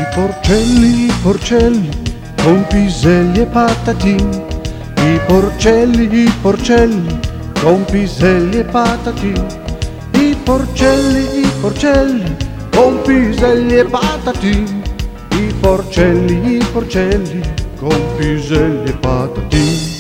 I porcelli, con piselli e patatine. I porcelli, con piselli e patatine. I porcelli, con piselli e patatine. I porcelli, con piselli e patatine.